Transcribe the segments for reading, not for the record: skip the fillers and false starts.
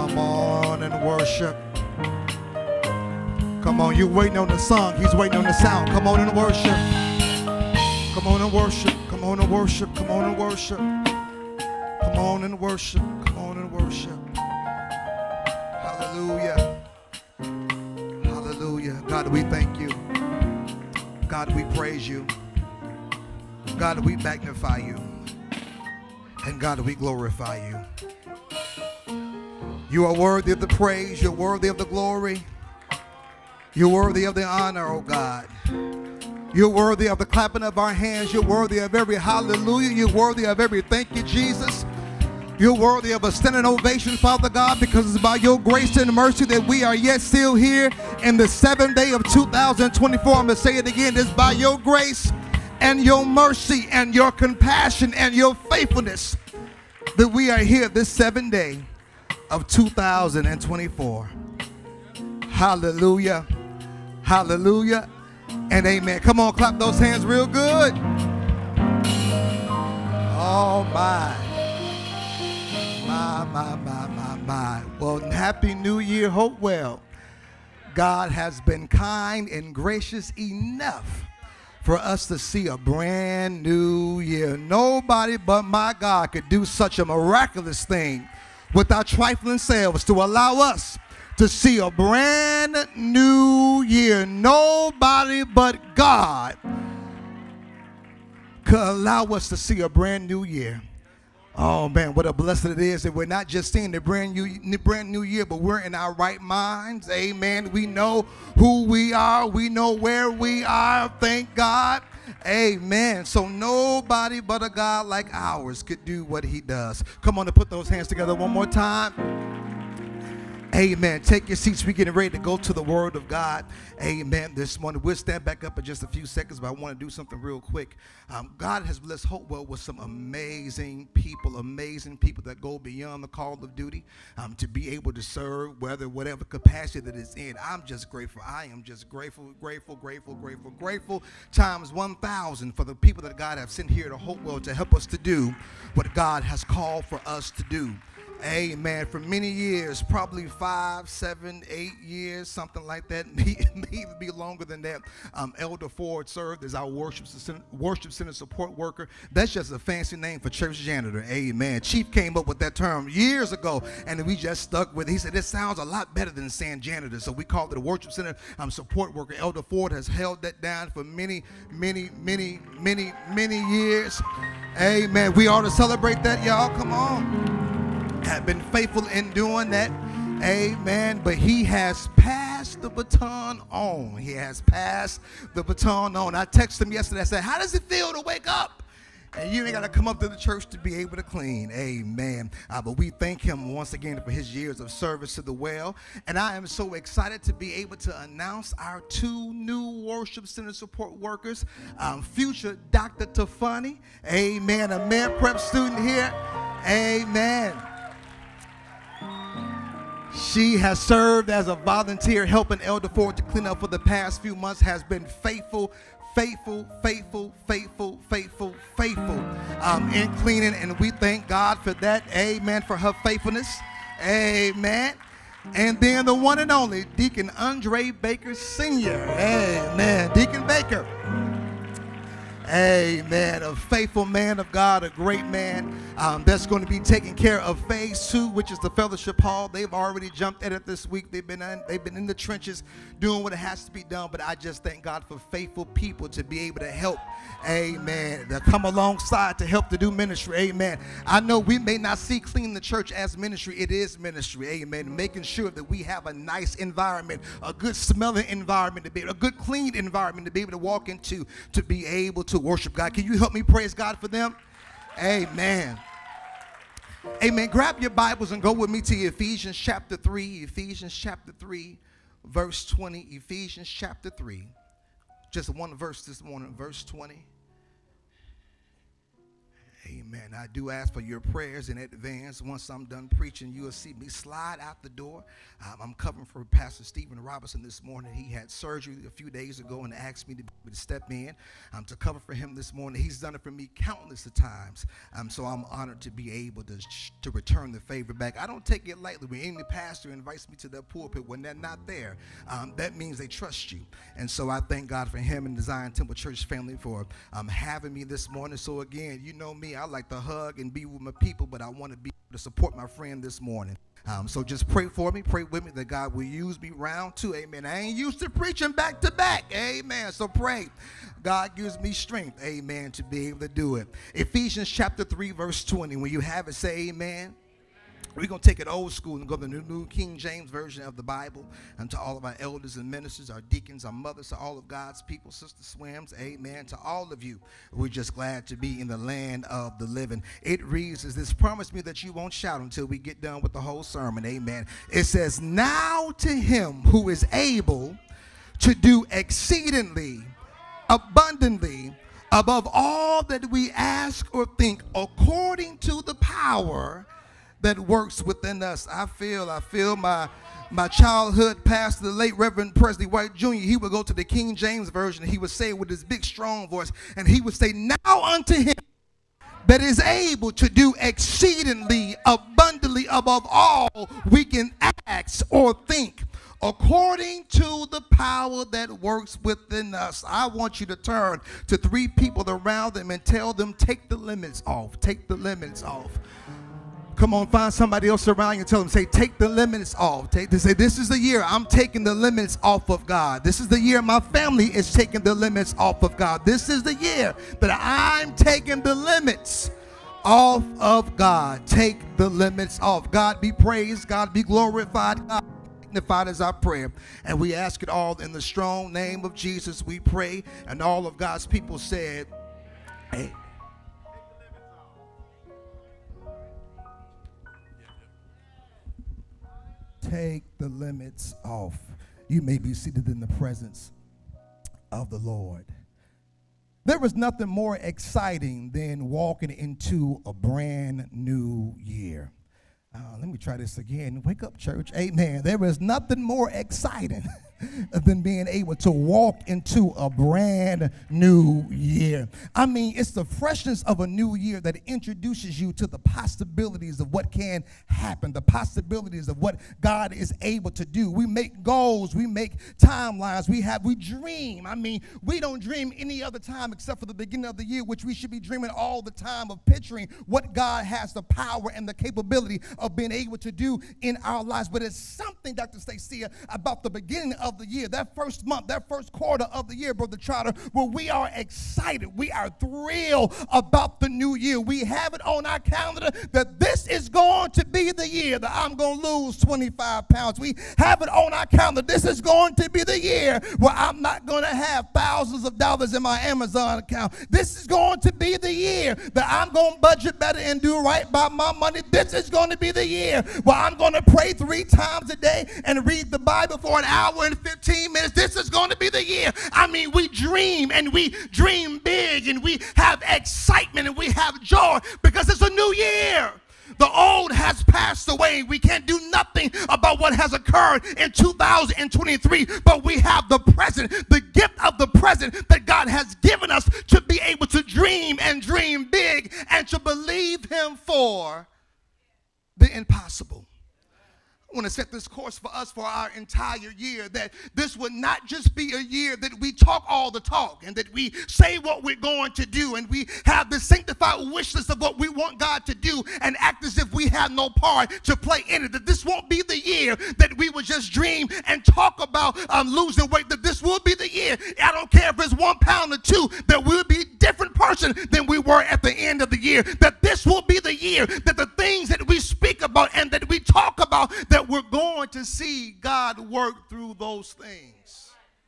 Come on and worship. Come on, you waiting on the song. He's waiting on the sound. Come on and worship. Come on and worship. Come on and worship. Come on and worship. Come on and worship. Come on and worship. Hallelujah. Hallelujah. God, we thank you. God, we praise you. God, we magnify you. And God, we glorify you. You are worthy of the praise. You're worthy of the glory. You're worthy of the honor, oh God. You're worthy of the clapping of our hands. You're worthy of every hallelujah. You're worthy of every thank you, Jesus. You're worthy of a standing ovation, Father God, because it's by your grace and mercy that we are yet still here in the 7th day of 2024. I'm going to say it again. It's by your grace and your mercy and your compassion and your faithfulness that we are here this 7th day of 2024. Hallelujah. Hallelujah. And amen. Come on, clap those hands real good. Oh, my. My. Well, Happy New Year. Hope well. God has been kind and gracious enough for us to see a brand new year. Nobody but my God could do such a miraculous thing with our trifling selves to allow us to see a brand new year. Nobody but God could allow us to see a brand new year. Oh man, what a blessing it is that we're not just seeing the brand new year, but we're in our right minds. Amen. We know who we are. We know where we are. Thank God. Amen. So nobody but a God like ours could do what he does. Come on and put those hands together one more time. Amen. Take your seats. We're getting ready to go to the Word of God. Amen. This morning, we'll stand back up in just a few seconds, but I want to do something real quick. God has blessed Hopewell with some amazing people that go beyond the call of duty to be able to serve, whatever capacity that it's in. I'm just grateful. I am just grateful times 1,000 for the people that God has sent here to Hopewell to help us to do what God has called for us to do. Amen. For many years, probably 5, 7, 8 years, something like that, may even be longer than that. Elder Ford served as our worship center support worker. That's just a fancy name for church janitor. Amen. Chief came up with that term years ago, and we just stuck with it. He said, this sounds a lot better than saying janitor. So we called it a worship center support worker. Elder Ford has held that down for many years. Amen. We ought to celebrate that, y'all. Come on. Have been faithful in doing that. Amen. But he has passed the baton on. He has passed the baton on. I texted him yesterday. I said, how does it feel to wake up and you ain't got to come up to the church to be able to clean? Amen. But we thank him once again for his years of service to the well. And I am so excited to be able to announce our 2 new worship center support workers. Future Dr. Tafani. Amen. A med prep student here. Amen. She has served as a volunteer helping Elder Ford to clean up for the past few months, has been faithful in cleaning, and we thank God for that. Amen. For her faithfulness. Amen. And then the one and only Deacon Andre Baker Sr. Amen. Deacon Baker. Amen. A faithful man of God, a great man that's going to be taking care of phase 2, which is the fellowship hall. They've already jumped at it this week. They've been in the trenches doing what it has to be done. But I just thank God for faithful people to be able to help. Amen. To come alongside to help to do ministry. Amen. I know we may not see cleaning the church as ministry. It is ministry. Amen. Making sure that we have a nice environment, a good smelling environment, a good clean environment to be able to walk into, to be able to worship God. Can you help me praise God for them? Amen. Amen. Grab your Bibles and go with me to Ephesians chapter 3. Ephesians chapter 3, verse 20. Ephesians chapter 3. Just one verse this morning, verse 20. Amen. I do ask for your prayers in advance. Once I'm done preaching, you'll see me slide out the door. I'm covering for Pastor Stephen Robinson this morning. He had surgery a few days ago and asked me to step in to cover for him this morning. He's done it for me countless of times. So I'm honored to be able to return the favor back. I don't take it lightly. When any pastor invites me to their pulpit, when they're not there, that means they trust you. And so I thank God for him and the Zion Temple Church family for having me this morning. So again, you know me, I like to hug and be with my people, but I want to be able to support my friend this morning. So just pray for me, pray with me that God will use me round two. Amen. I ain't used to preaching back to back. Amen. So pray. God gives me strength. Amen. To be able to do it. Ephesians chapter 3 verse 20. When you have it, say amen. We're going to take it old school and go to the New King James Version of the Bible. And to all of our elders and ministers, our deacons, our mothers, to all of God's people, Sister Swims, amen. To all of you, we're just glad to be in the land of the living. It reads as this: promise me that you won't shout until we get done with the whole sermon, amen. It says, now to him who is able to do exceedingly, abundantly, above all that we ask or think, according to the power that works within us. I feel my childhood pastor, the late Reverend Presley White Jr., he would go to the King James Version, and he would say with his big strong voice, and he would say, now unto him that is able to do exceedingly abundantly above all we can ask or think, according to the power that works within us. I want you to turn to three people around them and tell them, take the limits off. Take the limits off. Come on, find somebody else around you and tell them, say, take the limits off. Say, this is the year I'm taking the limits off of God. This is the year my family is taking the limits off of God. This is the year that I'm taking the limits off of God. Take the limits off. God be praised. God be glorified. God be magnified is our prayer. And we ask it all in the strong name of Jesus. We pray. And all of God's people said, hey. Take the limits off. You may be seated in the presence of the Lord. There is nothing more exciting than walking into a brand new year. Let me try this again. Wake up, church. Amen. There is nothing more exciting than being able to walk into a brand new year. I mean, it's the freshness of a new year that introduces you to the possibilities of what can happen, the possibilities of what God is able to do. We make goals, we make timelines, we dream. I mean, we don't dream any other time except for the beginning of the year, which we should be dreaming all the time of picturing what God has the power and the capability of being able to do in our lives. But it's something, Dr. Stacia, about the beginning of the year, that first month, that first quarter of the year, Brother Trotter, where we are excited. We are thrilled about the new year. We have it on our calendar that this is going to be the year that I'm going to lose 25 pounds. We have it on our calendar. This is going to be the year where I'm not going to have thousands of dollars in my Amazon account. This is going to be the year that I'm going to budget better and do right by my money. This is going to be the year where I'm going to pray 3 times a day and read the Bible for an hour and 15 minutes. This is going to be the year. I mean, we dream, and we dream big, and we have excitement, and we have joy because it's a new year. The old has passed away. We can't do nothing about what has occurred in 2023, but we have the present, the gift of the present that God has given us to be able to dream and dream big and to believe him for the impossible. I want to set this course for us for our entire year, that this would not just be a year that we talk all the talk and that we say what we're going to do and we have the sanctified wish list of what we want God to do and act as if we have no part to play in it. That this won't be the year that we would just dream and talk about losing weight. That this will be the year, I don't care if it's 1 pound or 2, that we'll be a different person than we were at the end of the year. That this will be the year that the things that we speak about and that we talk about, that we're going to see God work through those things.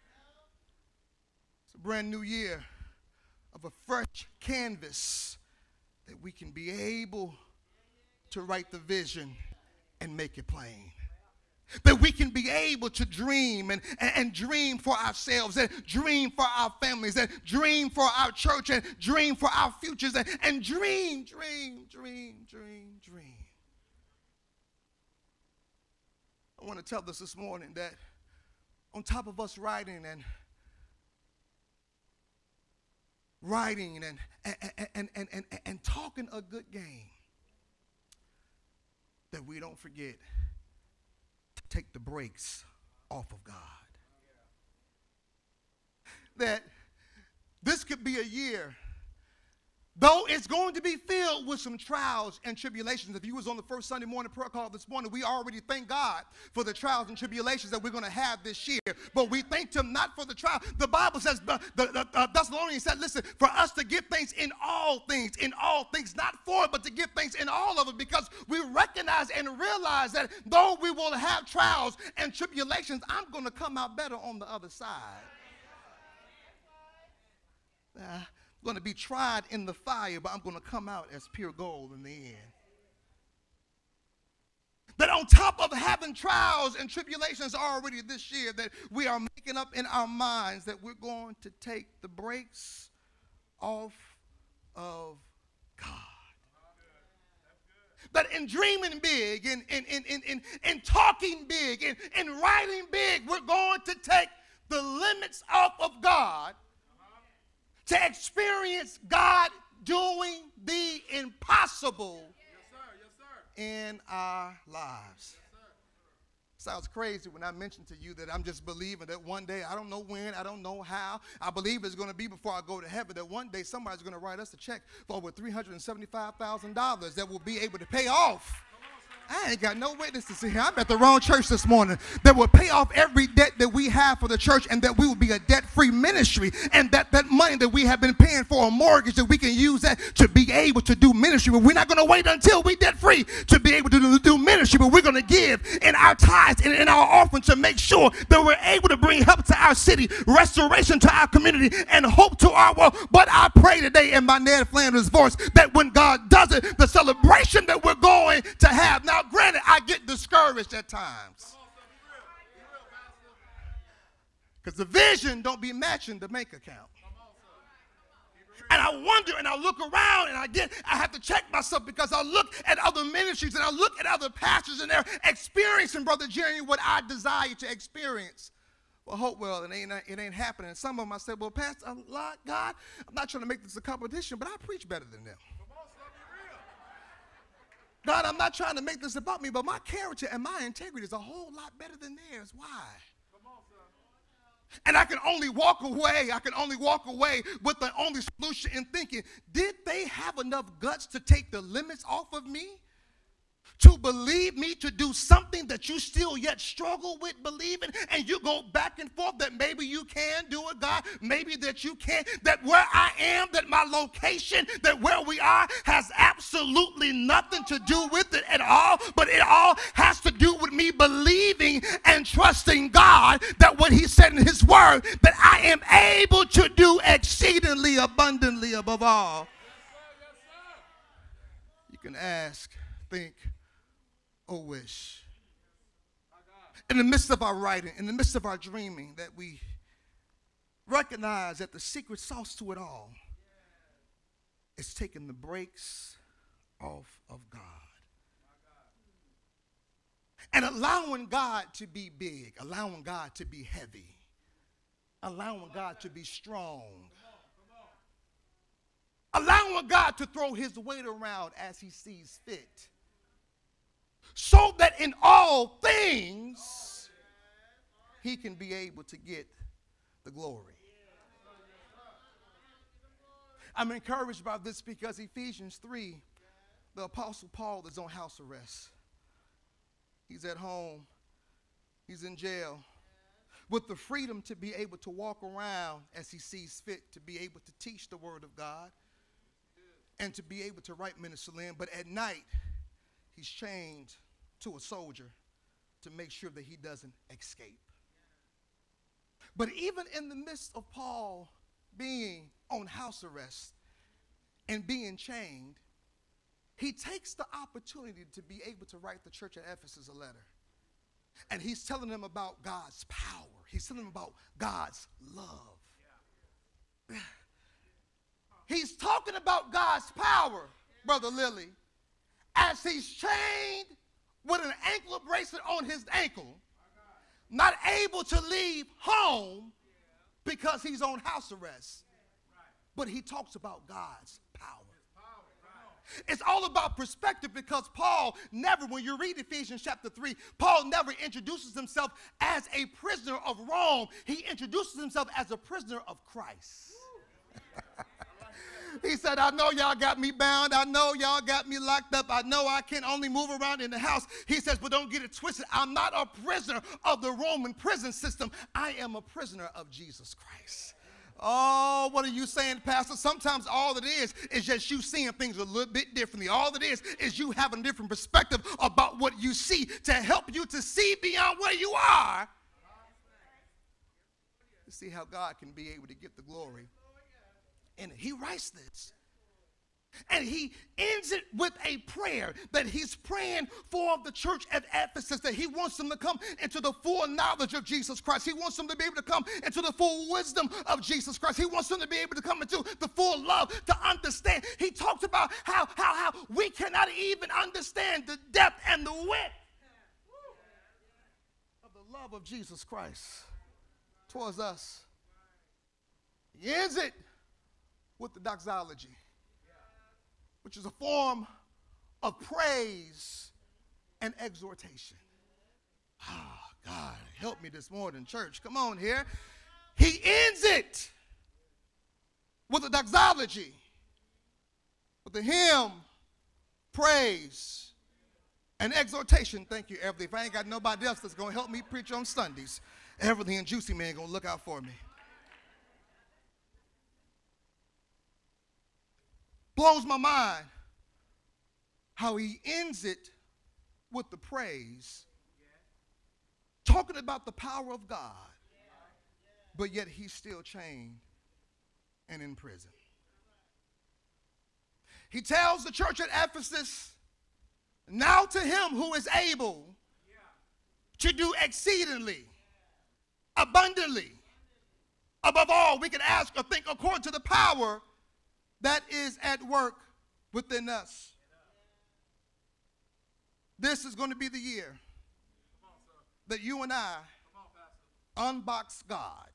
It's a brand new year of a fresh canvas that we can be able to write the vision and make it plain. That we can be able to dream and dream for ourselves, and dream for our families, and dream for our church, and dream for our futures, and dream. I want to tell this morning that on top of us writing and talking a good game, that we don't forget to take the brakes off of God. That this could be a year, though it's going to be filled with some trials and tribulations. If you was on the first Sunday morning prayer call this morning, we already thank God for the trials and tribulations that we're going to have this year. But we thank him not for the trial. The Bible says, the Thessalonians said, listen, for us to give thanks in all things, not for it, but to give thanks in all of it, because we recognize and realize that though we will have trials and tribulations, I'm going to come out better on the other side. Going to be tried in the fire, but I'm going to come out as pure gold in the end. That on top of having trials and tribulations already this year, that we are making up in our minds that we're going to take the brakes off of God. That in dreaming big, in talking big, in writing big, we're going to take the limits off of God to experience God doing the impossible in our lives. Sounds crazy when I mention to you that I'm just believing that one day, I don't know when, I don't know how, I believe it's going to be before I go to heaven, that one day somebody's going to write us a check for over $375,000 that will be able to pay off. I ain't got no witnesses here. I'm at the wrong church this morning. That will pay off every debt that we have for the church, and that we will be a debt-free ministry, and that money that we have been paying for a mortgage, that we can use that to be able to do ministry. But we're not going to wait until we're debt-free to be able to do ministry, but we're going to give in our tithes and in our offering to make sure that we're able to bring help to our city, restoration to our community, and hope to our world. But I pray today in my Ned Flanders voice that when God does it, the celebration that we're going to have. Now, granted, I get discouraged at times because the vision don't be matching the bank account. And I wonder, and I look around, and I have to check myself, because I look at other ministries and I look at other pastors, and they're experiencing, Brother Jerry, what I desire to experience. Well, Hopewell, it ain't happening. And some of them, I said, well, Pastor, God, I'm not trying to make this a competition, but I preach better than them. God, I'm not trying to make this about me, but my character and my integrity is a whole lot better than theirs. Why? And I can only walk away with the only solution in thinking, did they have enough guts to take the limits off of me? To believe me to do something that you still yet struggle with believing, and you go back and forth that maybe you can do it, God, maybe that you can't, that where I am, that my location, that where we are has absolutely nothing to do with it at all, but it all has to do with me believing and trusting God that what he said in his word, that I am able to do exceedingly abundantly above all. You can ask, think, or wish. In the midst of our writing, in the midst of our dreaming, that we recognize that the secret sauce to it all is taking the brakes off of God. And allowing God to be big, allowing God to be heavy, allowing God to be strong, allowing God to throw his weight around as he sees fit, so that in all things he can be able to get the glory. I'm encouraged by this because Ephesians 3, the Apostle Paul is on house arrest. He's at home. He's in jail. With the freedom to be able to walk around as he sees fit, to be able to teach the word of God, and to be able to write Minister Lynn. But at night, he's chained to a soldier to make sure that he doesn't escape. But even in the midst of Paul being on house arrest and being chained, he takes the opportunity to be able to write the church at Ephesus a letter. And he's telling them about God's power. He's telling them about God's love. He's talking about God's power, Brother Lily, as he's chained with an ankle bracelet on his ankle, not able to leave home because he's on house arrest. But he talks about God's power. It's all about perspective, because Paul never, when you read Ephesians chapter 3, Paul never introduces himself as a prisoner of Rome. He introduces himself as a prisoner of Christ. He said, I know y'all got me bound. I know y'all got me locked up. I know I can only move around in the house. He says, but don't get it twisted. I'm not a prisoner of the Roman prison system. I am a prisoner of Jesus Christ. Oh, what are you saying, Pastor? Sometimes all it is just you seeing things a little bit differently. All it is you having a different perspective about what you see to help you to see beyond where you are. To see how God can be able to get the glory. And he writes this. And he ends it with a prayer that he's praying for the church at Ephesus, that he wants them to come into the full knowledge of Jesus Christ. He wants them to be able to come into the full wisdom of Jesus Christ. He wants them to be able to come into the full love, to understand. He talks about how we cannot even understand the depth and the width of the love of Jesus Christ towards us. He ends it with the doxology, which is a form of praise and exhortation. Oh, God, help me this morning, church. Come on here. He ends it with a doxology, with a hymn, praise, and exhortation. Thank you, Everly. If I ain't got nobody else that's going to help me preach on Sundays, Everly and Juicy Man going to look out for me. Blows my mind how he ends it with the praise, talking about the power of God, but yet he's still chained and in prison. He tells the church at Ephesus, now to him who is able to do exceedingly, abundantly, above all we can ask or think, according to the power that is at work within us. This is going to be the year that you and I unbox God.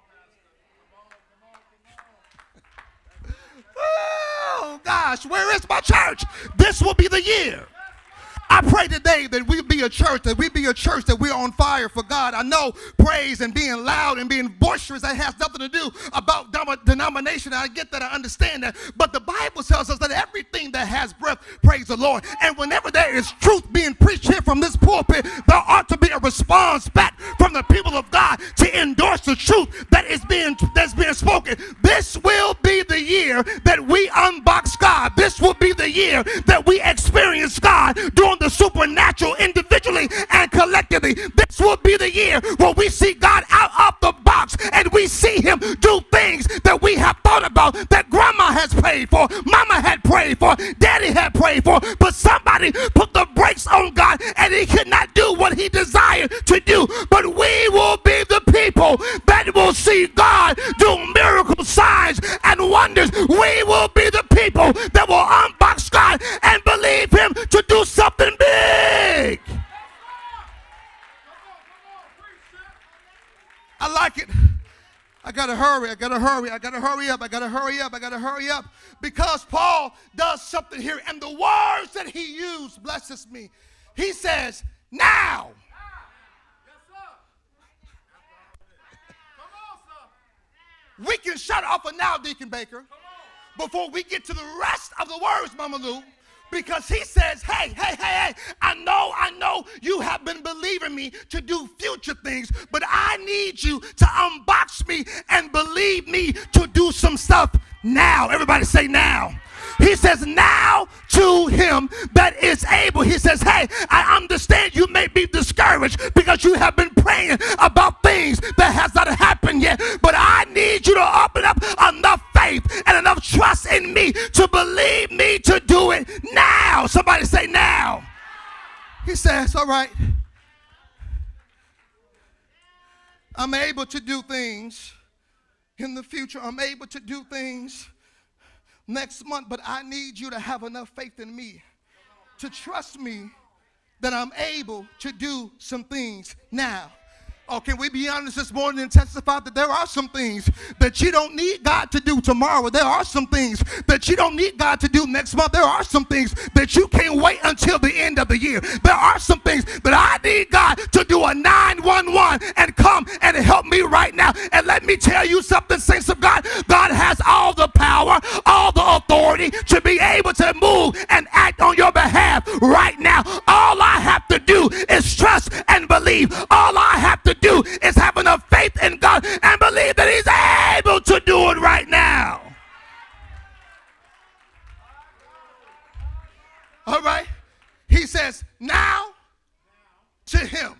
Oh, gosh, where is my church? This will be the year. I pray today that we be a church, that we're on fire for God. I know praise and being loud and being boisterous, that has nothing to do about denomination. I get that, I understand that. But the Bible tells us that everything that has breath, praise the Lord. And whenever there is truth being preached here from this pulpit, there ought to be a response back from the people of God to endorse the truth that's being spoken. This will be the year that we unbox God. This will be the year that we experience God doing the supernatural individually and collectively. This will be the year where we see God out of the box and we see him do things that we have thought about, that grandma has prayed for, mama had prayed for, daddy had prayed for, but somebody put the brakes on God and he could not do what he desired to do. But we will be the people that will see God do miracle signs and wonders. We will be the people that will unbox God and believe him to do something big. I like it. I gotta hurry up because Paul does something here, and the words that he used blesses me. He says, now. We can shut off for now, Deacon Baker, before we get to the rest of the words, Mama Lou. Because he says, hey, I know you have been believing me to do future things, but I need you to unbox me and believe me to do some stuff now. Everybody say now. He says, now to him that is able. He says, hey, I understand you may be discouraged because you have been praying about things that has not happened yet, but I need you to open up enough faith and enough trust in me to believe me to do it now. Somebody say now. He says, all right, I'm able to do things in the future. I'm able to do things next month, but I need you to have enough faith in me to trust me that I'm able to do some things now. Oh, can we be honest this morning and testify that there are some things that you don't need God to do tomorrow? There are some things that you don't need God to do next month. There are some things that you can't wait until the end of the year. There are some things that I need God to do a 911 and come and help me right now. And let me tell you something, saints of God. God has all the power, all the authority to be able to move and act on your behalf right now. All I have to do is trust and believe. All I have to do is have enough faith in God and believe that he's able to do it right now. All right. He says, now to him.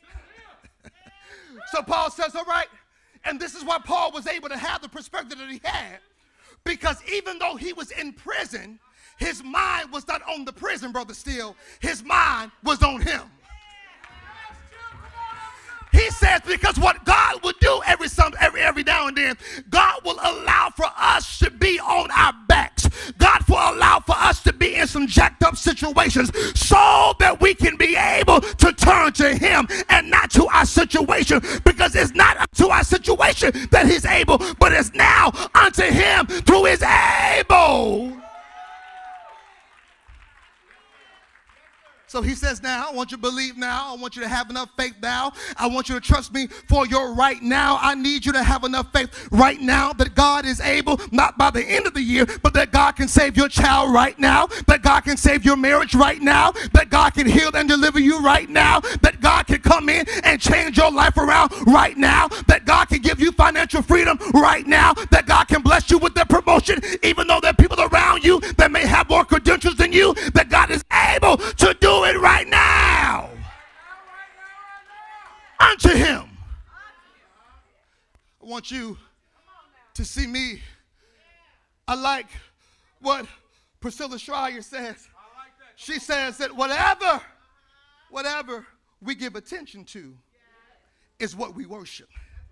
So Paul says, all right. And this is why Paul was able to have the perspective that he had, because even though he was in prison, his mind was not on the prison, brother Steele. His mind was on him. He says, because what God will do every now and then, God will allow for us to be on our backs. God will allow for us to be in some jacked up situations so that we can be able to turn to him and not to our situation, because it's not to our situation that he's able, but it's now unto him who is able. So he says, now, I want you to believe now. I want you to have enough faith now. I want you to trust me for your right now. I need you to have enough faith right now that God is able, not by the end of the year, but that God can save your child right now, that God can save your marriage right now, that God can heal and deliver you right now, that God can come in and change your life around right now, that God can give you financial freedom right now, that God can bless you with that promotion, even though there are people around you that may have more credentials than you, that God is able to do it right now unto him. I want you to see me. I like what Priscilla Schreier says. She says that whatever we give attention to is what we worship.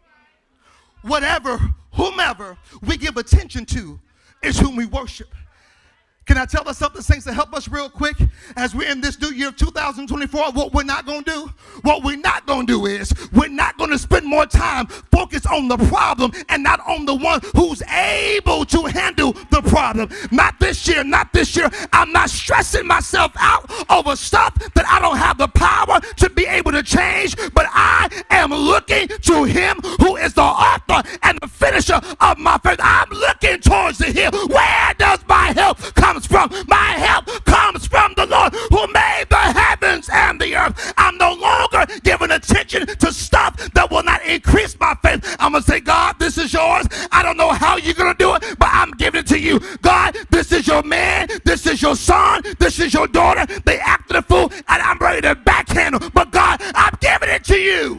Whomever we give attention to is whom we worship. Can I tell us something, saints, to help us real quick as we're in this new year of 2024? What we're not going to do? What we're not going to do is we're not going to spend more time focused on the problem and not on the one who's able to handle the problem. Not this year, not this year. I'm not stressing myself out over stuff that I don't have the power to be able to change, but I am looking to him who is the author and the finisher of my faith. I'm looking towards the hill. Where does my help come from? My help comes from the Lord who made the heavens and the earth. I'm no longer giving attention to stuff that will not increase my faith. I'm going to say, God, this is yours. I don't know how you're going to do it, but I'm giving it to you. God, this is your man. This is your son. This is your daughter. They acted a fool, and I'm ready to backhand them. But God, I'm giving it to you.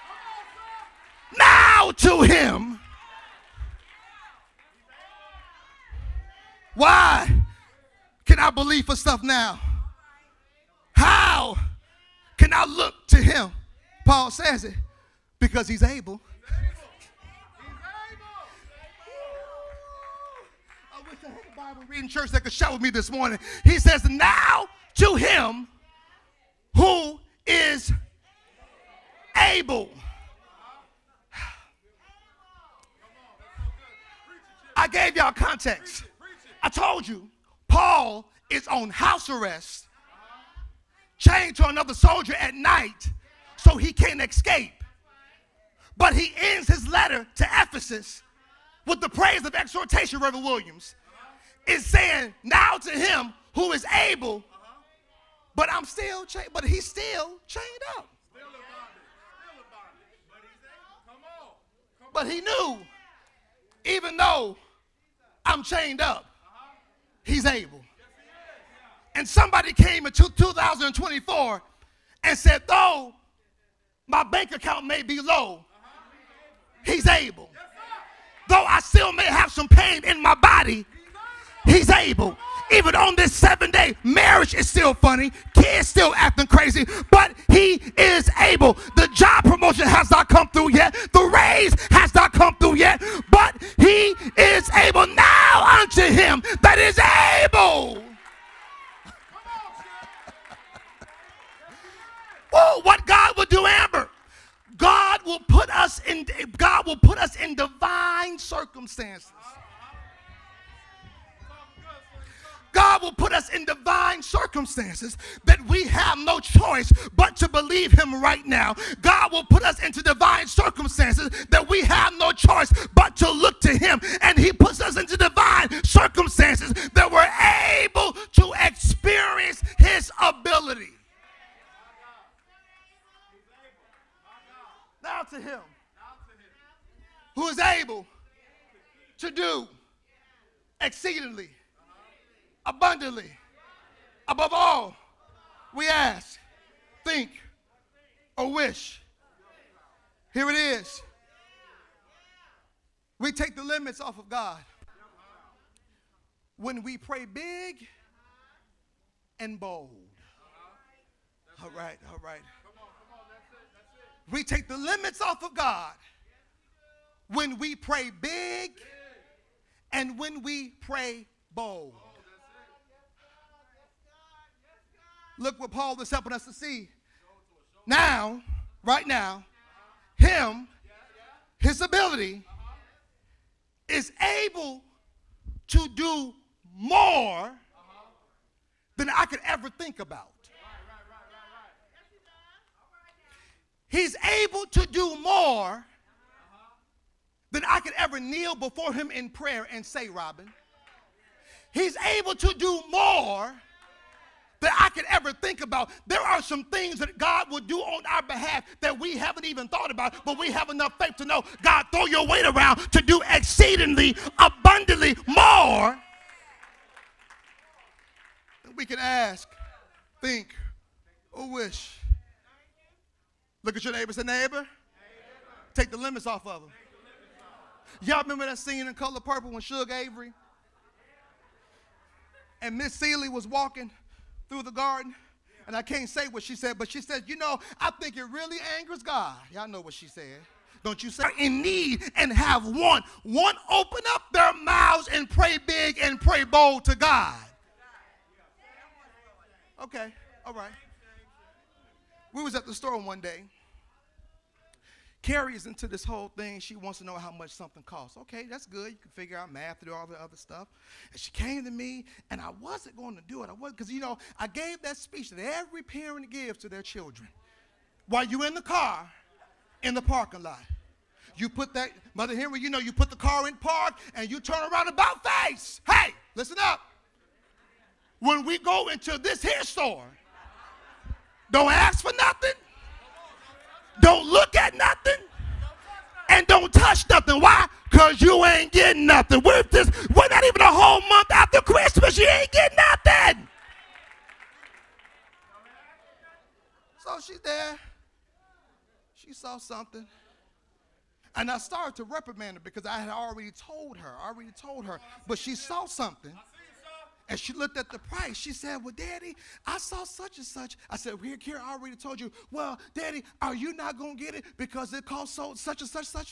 Now to him. Why can I believe for stuff now? How can I look to him? Paul says it because he's able. I wish I had a Bible reading church that could shout with me this morning. He says, now to him who is able. I gave y'all context. I told you, Paul is on house arrest, chained to another soldier at night so he can't escape. But he ends his letter to Ephesus with the praise of exhortation, Reverend Williams. Is saying, now to him who is able, but I'm still chained, but he's still chained up. But he knew, even though I'm chained up, he's able. And somebody came in 2024 and said, though my bank account may be low, he's able. Though I still may have some pain in my body, he's able. Even on this 7-day, marriage is still funny. Kids still acting crazy, but he is able. The job promotion has not come through yet. God will put us in divine circumstances. God will put us in divine circumstances that we have no choice but to believe him right now. God will put us into divine circumstances that we have no choice but to look to him. And he puts us into divine circumstances that we're able to experience his ability. Now to him who is able to do exceedingly, abundantly, above all we ask, think, or wish. Here it is. We take the limits off of God when we pray big and bold. All right, all right. We take the limits off of God when we pray big and when we pray bold. Look what Paul is helping us to see. Now, right now, his ability is able to do more than I could ever think about. He's able to do more than I could ever kneel before him in prayer and say, Robin. He's able to do more that I could ever think about. There are some things that God will do on our behalf that we haven't even thought about, but we have enough faith to know, God, throw your weight around to do exceedingly, abundantly more than we can ask, think, or wish. Look at your neighbor. Say, neighbor, take the limits off of them. Y'all remember that scene in Color Purple when Suge Avery and Miss Celie was walking through the garden? And I can't say what she said, but she said, you know, I think it really angers God. Y'all know what she said. Don't you say in need and have one open up their mouths and pray big and pray bold to God. Okay, all right. We was at the store one day. Carrie is into this whole thing. She wants to know how much something costs. Okay, that's good. You can figure out math and do all the other stuff. And she came to me, and I wasn't going to do it. I wasn't, because, you know, I gave that speech that every parent gives to their children. While you're in the car, in the parking lot, you put that, Mother Henry, you know, you put the car in park, and you turn around about face. Hey, listen up. When we go into this here store, don't ask for nothing. Don't look at nothing. And don't touch nothing. Why? Because you ain't getting nothing. We're not even a whole month after Christmas. You ain't getting nothing. So she's there. She saw something. And I started to reprimand her because I had already told her. But she saw something. And she looked at the price. She said, well, Daddy, I saw such and such. I said, well, here, I already told you. Well, Daddy, are you not going to get it because it costs such and such?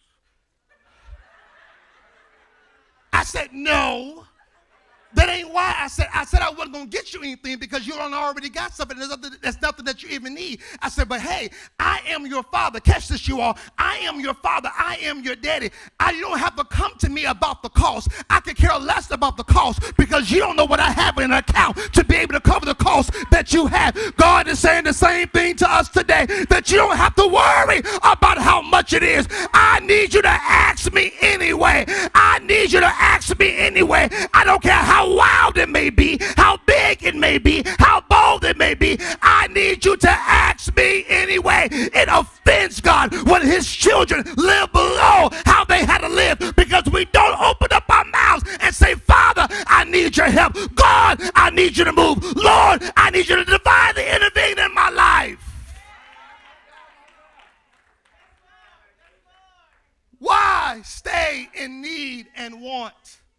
I said, no. That ain't why I said I wasn't going to get you anything because you already got something. There's nothing that you even need. I said, but hey, I am your father. Catch this, you all. I am your father. I am your daddy. You don't have to come to me about the cost. I could care less about the cost because you don't know what I have in an account to be able to cover the cost that you have. God is saying the same thing to us today, that you don't have to worry about how much it is. I need you to ask me anyway. I need you to ask me anyway. I don't care how wild it may be, how big it may be, how bold it may be. I need you to ask me anyway. It offends God when his children live below how they had to live because we don't open up our mouths and say, Father, I need your help. God, I need you to move. Lord, I need you to divinely intervene in my life. Why stay in need and want?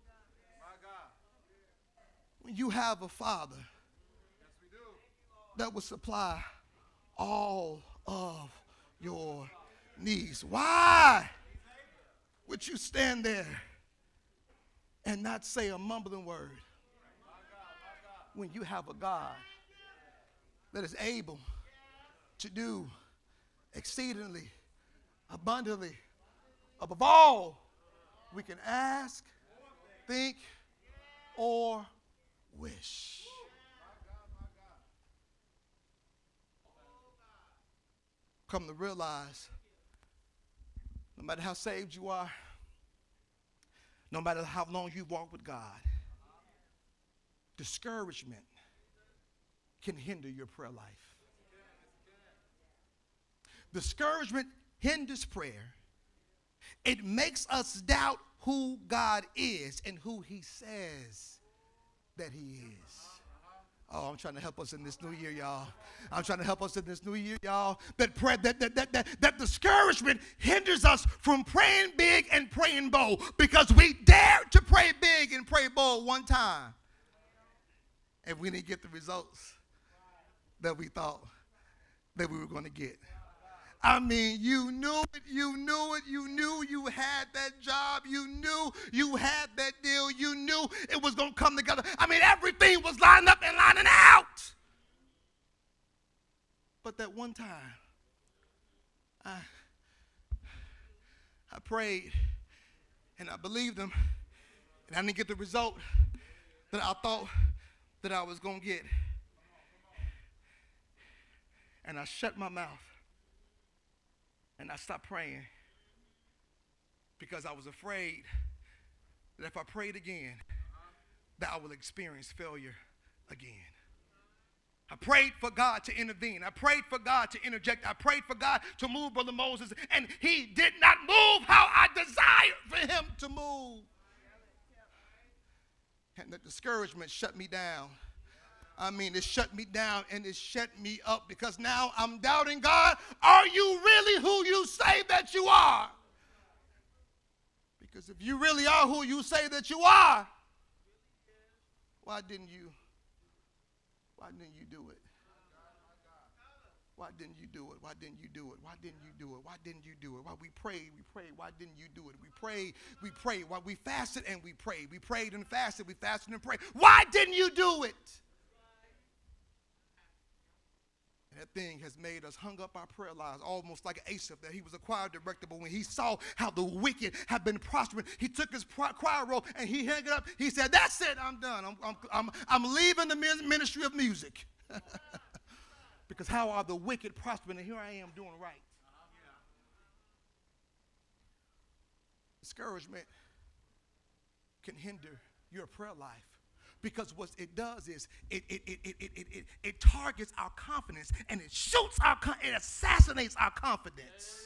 You have a father that will supply all of your needs. Why would you stand there and not say a mumbling word when you have a God that is able to do exceedingly, abundantly above all we can ask, think, or wish. Come to realize, no matter how saved you are, no matter how long you walk with God, discouragement can hinder your prayer life. Discouragement hinders prayer. It makes us doubt who God is and who he says that he is. Oh, I'm trying to help us in this new year, y'all. I'm trying to help us in this new year, y'all. That discouragement hinders us from praying big and praying bold, because we dared to pray big and pray bold one time, and we didn't get the results that we thought that we were going to get. I mean, you knew it, you knew you had that job, you knew you had that deal, you knew it was going to come together. I mean, everything was lining up and lining out. But that one time, I prayed, and I believed him, and I didn't get the result that I thought that I was going to get. And I shut my mouth. And I stopped praying because I was afraid that if I prayed again, that I will experience failure again. I prayed for God to intervene. I prayed for God to interject. I prayed for God to move Brother Moses, and he did not move how I desired for him to move. And the discouragement shut me down. I mean, it shut me down and it shut me up, because now I'm doubting God. Are you really who you say that you are? Because if you really are who you say that you are, why didn't you do it? Why didn't you do it? Why didn't you do it? Why didn't you do it? Why didn't you do it? Why we prayed. Why didn't you do it? We prayed. Why we fasted and we prayed. We prayed and fasted. We fasted and prayed. Why didn't you do it? That thing has made us hung up our prayer lives, almost like Asaph, that he was a choir director, but when he saw how the wicked have been prospering, he took his choir roll and he hung it up. He said, "That's it, I'm done. I'm leaving the ministry of music." Because how are the wicked prospering, and here I am doing right. Discouragement can hinder your prayer life. Because what it does is it targets our confidence, and it it assassinates our confidence.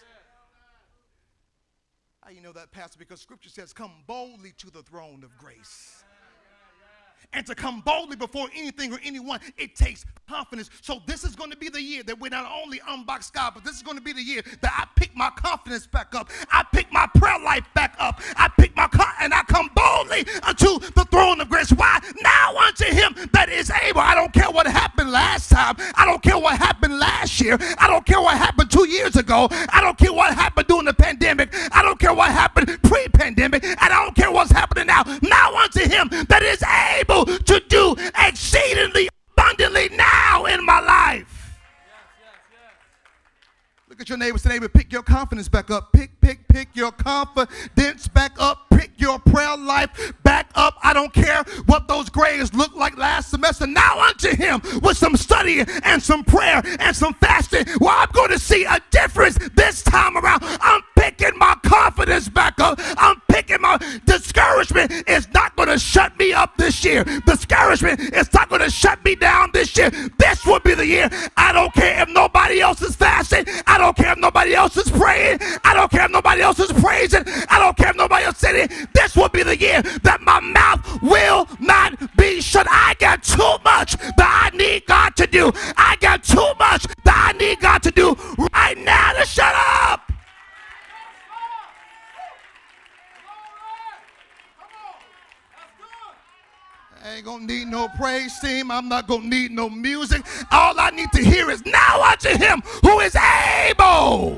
How you know that, Pastor? Because Scripture says, "Come boldly to the throne of grace." And to come boldly before anything or anyone, it takes confidence. So this is going to be the year that we not only unbox God, but this is going to be the year that I pick my confidence back up. I pick my prayer life back up. And I come boldly unto the throne of grace. Why? Now unto him that is able. I don't care what happened last time. I don't care what happened last year. I don't care what happened 2 years ago. I don't care what happened during the pandemic. I don't care what happened pre-pandemic. And I don't care what's happening now. Now unto him that is able to do exceedingly abundantly now in my life. Look at your neighbor, say, "Neighbor, pick your confidence back up." Pick your confidence back up. Pick your prayer life back up. I don't care what those grades look like last semester. Now unto him with some studying and some prayer and some fasting, well, I'm going to see a difference this time around. I'm picking my confidence back up. I'm picking my discouragement is not going to shut me up this year. Discouragement is not going to shut me down this year. This will be the year. I don't care if nobody else is fasting. I don't care if nobody else is praying. I don't care if nobody else is praising. I don't care if nobody else is sitting. This will be the year that my mouth will not be shut. I got too much that I need God to do. I got too much that I need God to do right now to shut up. I ain't gonna need no praise team. I'm not gonna need no music. All I need to hear is now unto him who is able.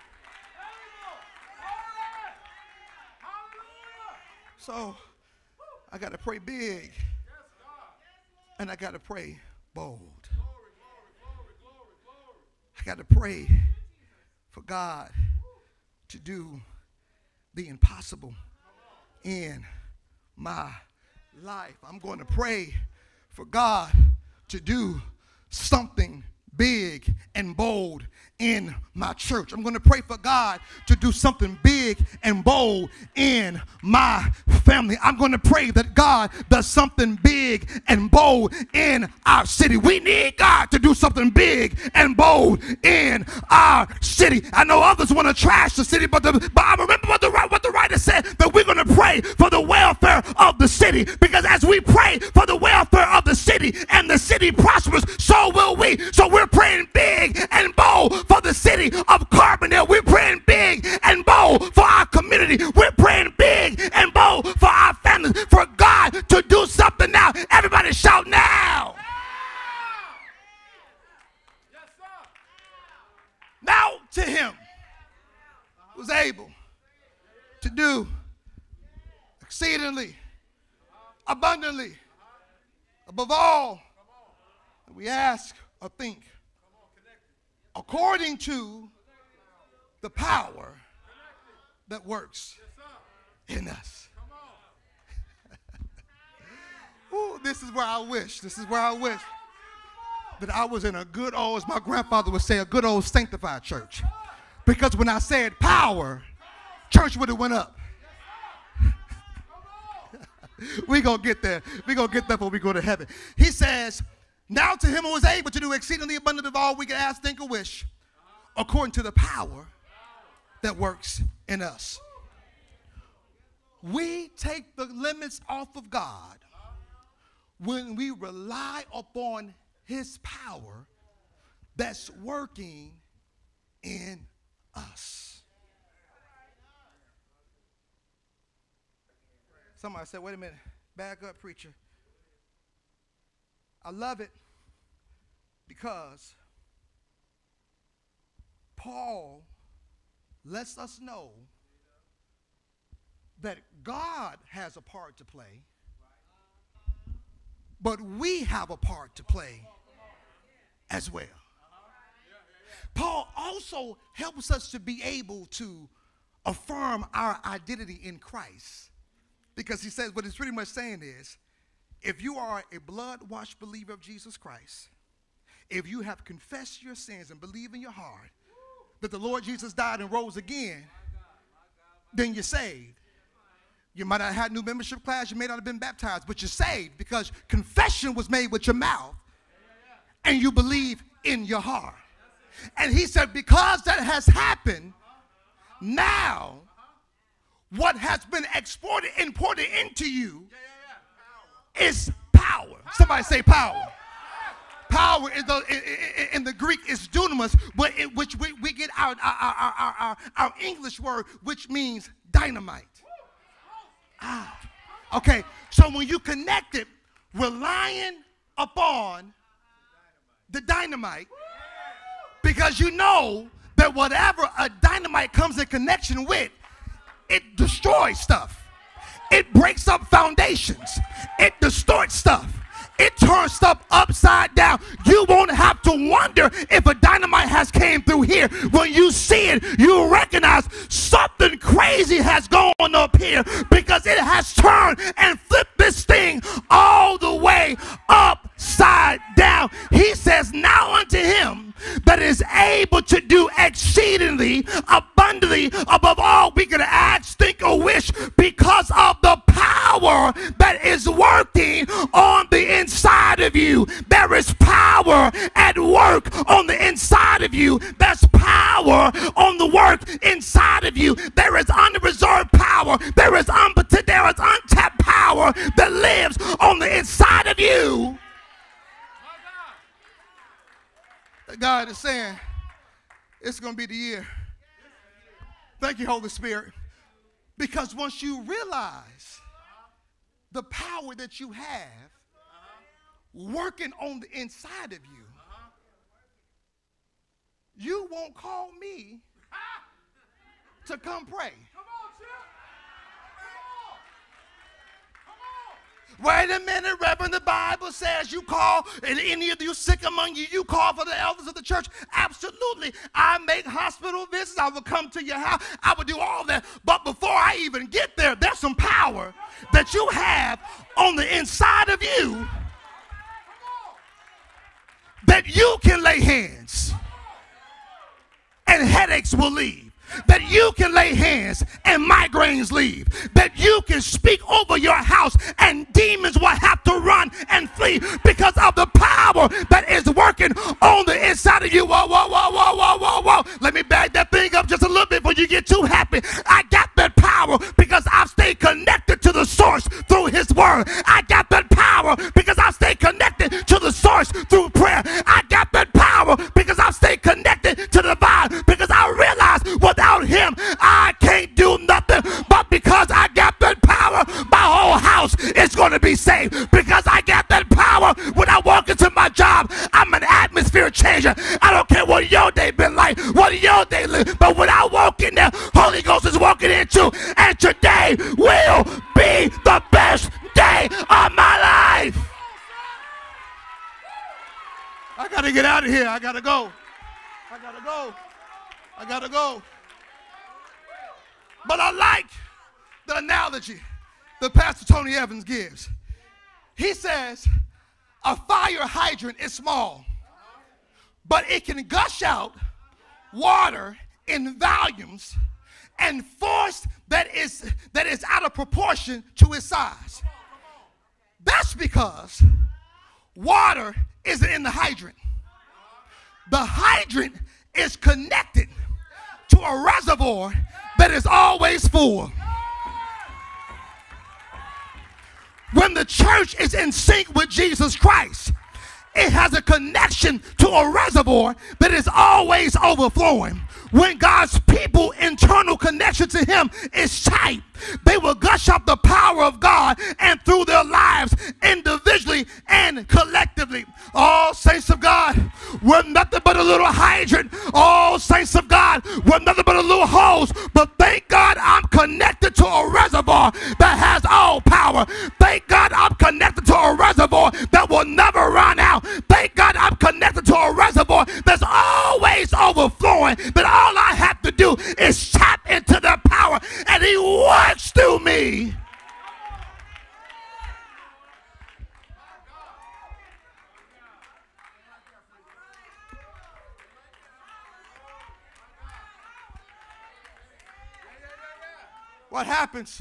So I gotta pray big, and I gotta pray bold. I gotta pray for God to do the impossible in my life. I'm going to pray for God to do something big and bold in my church. I'm going to pray for God to do something big and bold in my family. I'm going to pray that God does something big and bold in our city. We need God to do something big and bold in our city. I know others want to trash the city, but I remember what the writer said, that we're going to pray for the welfare of the city, because as we pray for the welfare of the city and the city prospers, so will we. So we're praying big and bold for the city of Carbondale. We're praying big and bold for our community. We're praying big and bold for our families, for God to do something now. Everybody shout now. Now to him who's able to do exceedingly, abundantly, above all that we ask or think, according to the power that works in us. Ooh, this is where I wish that I was in a good old, as my grandfather would say, a good old sanctified church. Because when I said power, church would have went up. We're going to get there. We're going to get there before we go to heaven. He says, now to him who is able to do exceedingly abundantly of all we can ask, think, or wish, according to the power that works in us. We take the limits off of God when we rely upon his power that's working in us. Somebody said, wait a minute, back up, preacher. I love it because Paul lets us know that God has a part to play, but we have a part to play as well. Paul also helps us to be able to affirm our identity in Christ, because he says, what he's pretty much saying is, if you are a blood-washed believer of Jesus Christ, if you have confessed your sins and believe in your heart that the Lord Jesus died and rose again, then you're saved. You might not have had a new membership class, you may not have been baptized, but you're saved because confession was made with your mouth and you believe in your heart. And he said, because that has happened, now what has been imported into you is power. Somebody say power. Power in the Greek is dunamis, but which we get our English word, which means dynamite. Okay, so when you connect it, relying upon the dynamite, because you know that whatever a dynamite comes in connection with, it destroys stuff. It breaks up foundations. It distorts stuff. It turns stuff upside down. You won't have to wonder if a dynamite has came through here. When you see it, you recognize something crazy has gone up here, because it has turned and flipped this thing all the way upside down. He says, now unto him that is able to do exceedingly abundantly above all we can ask, think, or wish, because of the power that is working on the inside of you. There is power at work on the inside of you. There's power on the work inside of you. There is unreserved power. There is untapped power that lives on the inside of you. God is saying, it's going to be the year. Thank you, Holy Spirit. Because once you realize the power that you have working on the inside of you, you won't call me to come pray. Wait a minute, Reverend, the Bible says you call, and any of you sick among you, you call for the elders of the church. Absolutely. I make hospital visits. I will come to your house. I will do all that. But before I even get there, there's some power that you have on the inside of you that you can lay hands and headaches will leave. That you can lay hands and migraines leave. That you can speak over your house and demons will have to run and flee because of the power that is working on the inside of you. Whoa, whoa, whoa, whoa, whoa, whoa, whoa. Let me back that thing up just a little bit before you get too happy. I got that power because I've stayed connected to the source through his word. I got that power because I've stayed connected to the source through prayer. I got that power because I've stayed connected to the vine because I realize without him I can't do nothing. But because I got that power, my whole house is going to be saved. Because I got that power, when I walk into my job, I'm an atmosphere changer. I don't care what your day been like, what your day live, but when I walk in there, Holy Ghost is walking in too. And today will be the best day of my life. I got to get out of here. I got to go. I got to go. I got to go. But I like the analogy that Pastor Tony Evans gives. He says a fire hydrant is small, but it can gush out water in volumes and force that is out of proportion to its size. That's because water isn't in the hydrant. The hydrant is connected to a reservoir that is always full. When the church is in sync with Jesus Christ, it has a connection to a reservoir that is always overflowing. When God's people internal connection to him is tight, they will gush up the power of God and through their lives individually and collectively. All saints of God, we're nothing but a little hydrant. All saints of God, we're nothing but a little hose. But thank God I'm connected to a reservoir that has all power. Thank God I'm connected to a reservoir that will never run out. Thank God I'm connected to a reservoir that's always overflowing. That all I have to do is tap into the power and he works through me. What happens?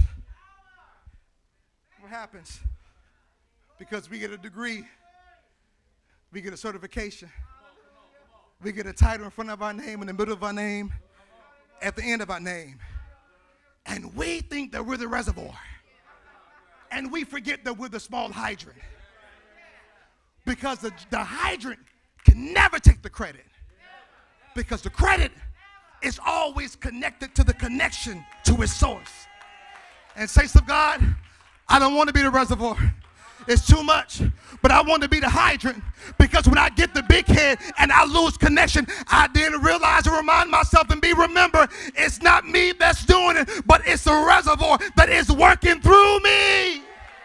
What happens? Because we get a degree, we get a certification, we get a title in front of our name, in the middle of our name, at the end of our name. And we think that we're the reservoir. And we forget that we're the small hydrant. Because the hydrant can never take the credit. Because the credit is always connected to the connection to its source. And saints of God, I don't want to be the reservoir. It's too much. But I want to be the hydrant, because when I get the big head and I lose connection, I then realize and remind myself and remember, it's not me that's doing it, but it's the reservoir that is working through me.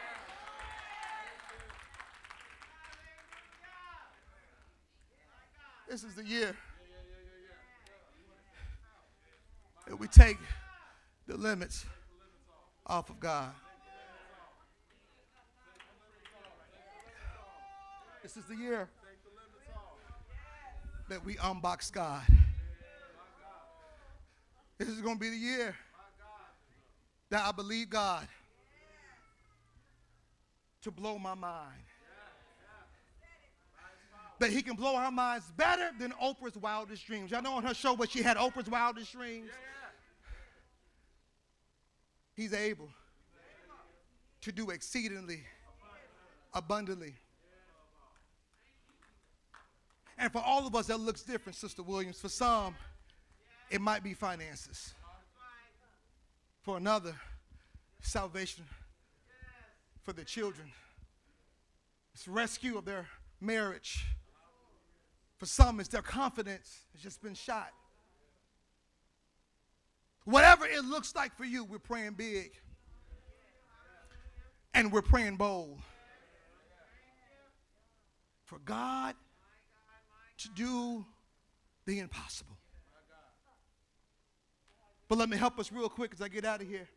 This is the year that we take the limits off of God. This is the year that we unbox God. This is going to be the year that I believe God to blow my mind. That he can blow our minds better than Oprah's wildest dreams. Y'all know on her show where she had Oprah's wildest dreams? He's able to do exceedingly abundantly. And for all of us, that looks different, Sister Williams. For some, it might be finances. For another, salvation for their children. It's rescue of their marriage. For some, it's their confidence has just been shot. Whatever it looks like for you, we're praying big. And we're praying bold for God to do the impossible. But let me help us real quick as I get out of here.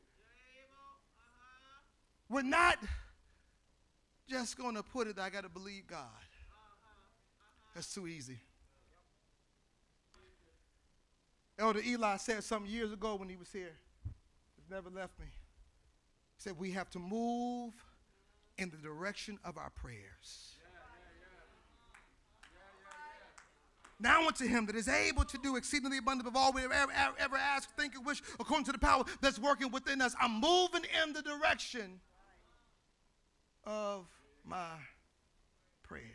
We're not just going to put it, I got to believe God. That's too easy. Elder Eli said something years ago when he was here. It's never left me. He said we have to move in the direction of our prayers. Now unto him that is able to do exceedingly abundantly of all we ever ask, think, and wish, according to the power that's working within us. I'm moving in the direction of my prayers.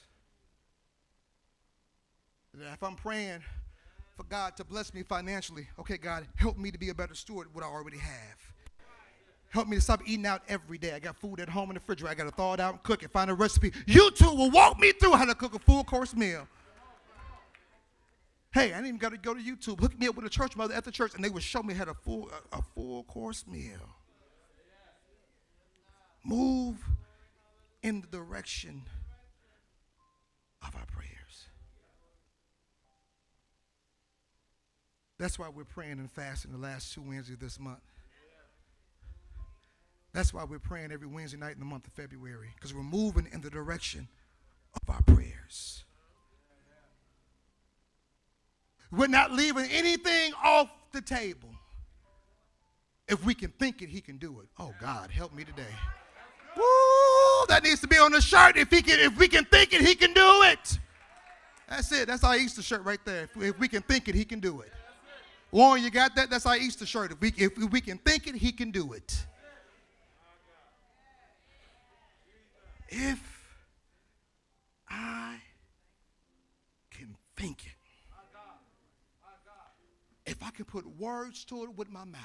If I'm praying for God to bless me financially, okay, God, help me to be a better steward of what I already have. Help me to stop eating out every day. I got food at home in the refrigerator. I got to thaw it out and cook it, find a recipe. You two will walk me through how to cook a full-course meal. Hey, I didn't even got to go to YouTube. Hook me up with a church mother at the church, and they would show me how to a full-course meal. Move in the direction of our prayers. That's why we're praying and fasting the last 2 Wednesdays this month. That's why we're praying every Wednesday night in the month of February, because we're moving in the direction of our prayers. We're not leaving anything off the table. If we can think it, he can do it. Oh, God, help me today. Woo, that needs to be on the shirt. If we can think it, he can do it. That's it. That's our Easter shirt right there. If we can think it, he can do it. Warren, you got that? That's our Easter shirt. If we can think it, he can do it. If I can think it. If I can put words to it with my mouth,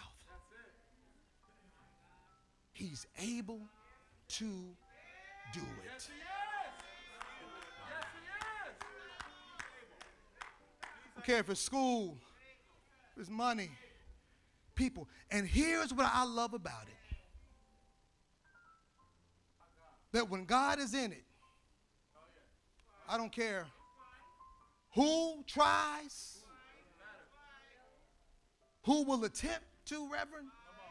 he's able to do it. I don't care if it's school, if it's money, people. And here's what I love about it. That when God is in it, I don't care who tries, who will attempt to, Reverend,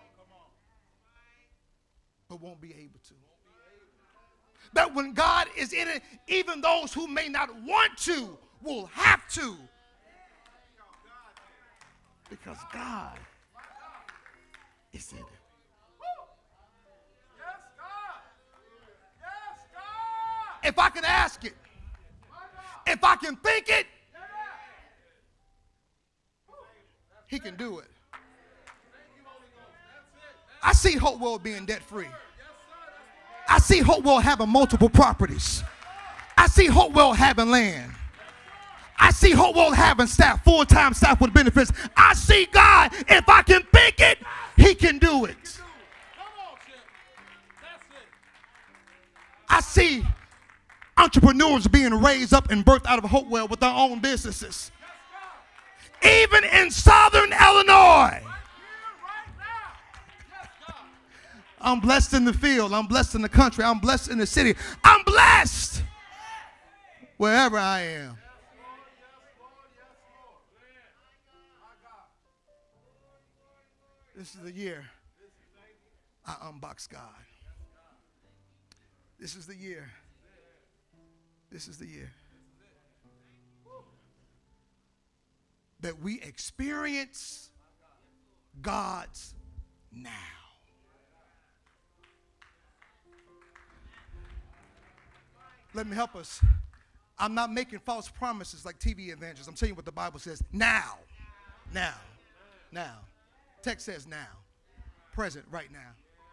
but won't be able to. That when God is in it, even those who may not want to will have to. Because God is in it. If I can ask it, if I can think it, he can do it. I see Hopewell being debt free. I see Hopewell having multiple properties. I see Hopewell having land. I see Hopewell having staff, full-time staff with benefits. I see God, if I can think it, he can do it. I see entrepreneurs being raised up and birthed out of Hopewell with their own businesses. Even in Southern Illinois. I'm blessed in the field. I'm blessed in the country. I'm blessed in the city. I'm blessed wherever I am. This is the year I unbox God. This is the year. This is the year that we experience God's now. Let me help us. I'm not making false promises like TV evangelists. I'm telling you what the Bible says. Now. Now. Now. Text says now. Present, right now.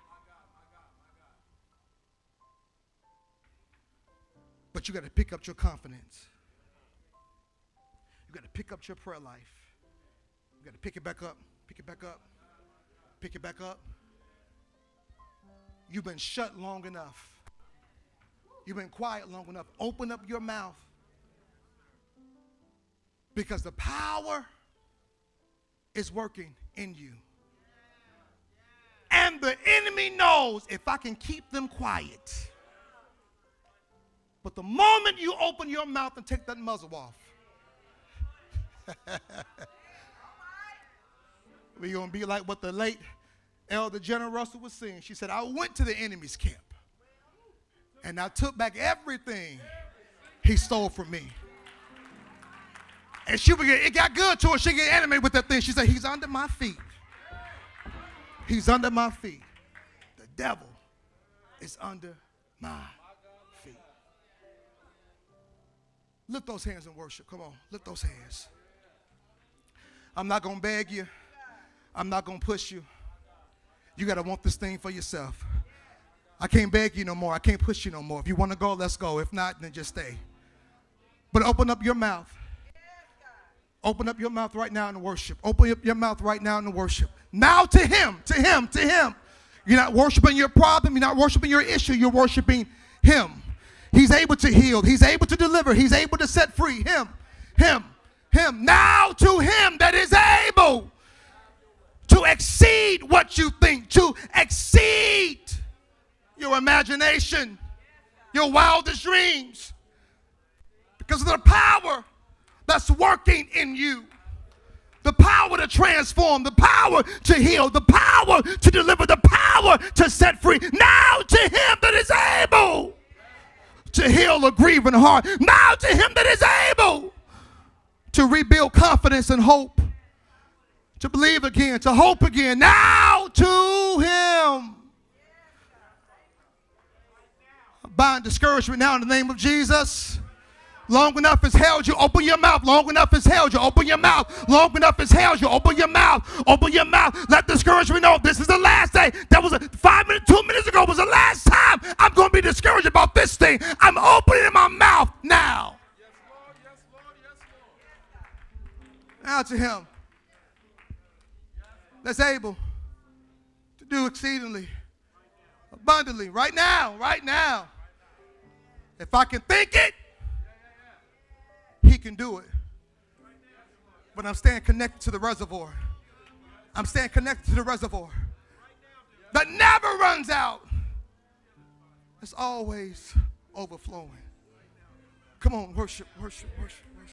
But you got to pick up your confidence. You got to pick up your prayer life. You got to pick it back up. Pick it back up. Pick it back up. You've been shut long enough. You've been quiet long enough. Open up your mouth. Because the power is working in you. And And the enemy knows if I can keep them quiet. But the moment you open your mouth and take that muzzle off, we're going to be like what the late Elder Jenna Russell was saying. She said, I went to the enemy's camp and I took back everything he stole from me. And it got good to her. She get animated with that thing. She said, he's under my feet. He's under my feet. The devil is under my feet. Lift those hands in worship. Come on, lift those hands. I'm not going to beg you. I'm not going to push you. You got to want this thing for yourself. I can't beg you no more. I can't push you no more. If you want to go, let's go. If not, then just stay. But open up your mouth. Open up your mouth right now in worship. Open up your mouth right now in worship. Now to him, to him, to him. You're not worshiping your problem. You're not worshiping your issue. You're worshiping him. He's able to heal. He's able to deliver. He's able to set free. Him. Now to him that is able to exceed what you think, to exceed your imagination, your wildest dreams, because of the power that's working in you. The power to transform, the power to heal, the power to deliver, the power to set free. Now to him that is able to heal a grieving heart. Now to him that is able to rebuild confidence and hope, to believe again, to hope again. Now to him. I bind discouragement now in the name of Jesus. Long enough has held you. Open your mouth. Long enough has held you. Open your mouth. Long enough has held you. Open your mouth. Open your mouth. Let discouragement know this is the last day. That was 2 minutes ago was the last time I'm going to be discouraged about this thing. I'm opening my mouth now. Yes, Lord. Yes, Lord. Yes, Lord. Now to him that's able to do exceedingly abundantly right now. If I can think it, he can do it. But I'm staying connected to the reservoir. I'm staying connected to the reservoir that never runs out. It's always overflowing. Come on, worship, worship, worship, worship.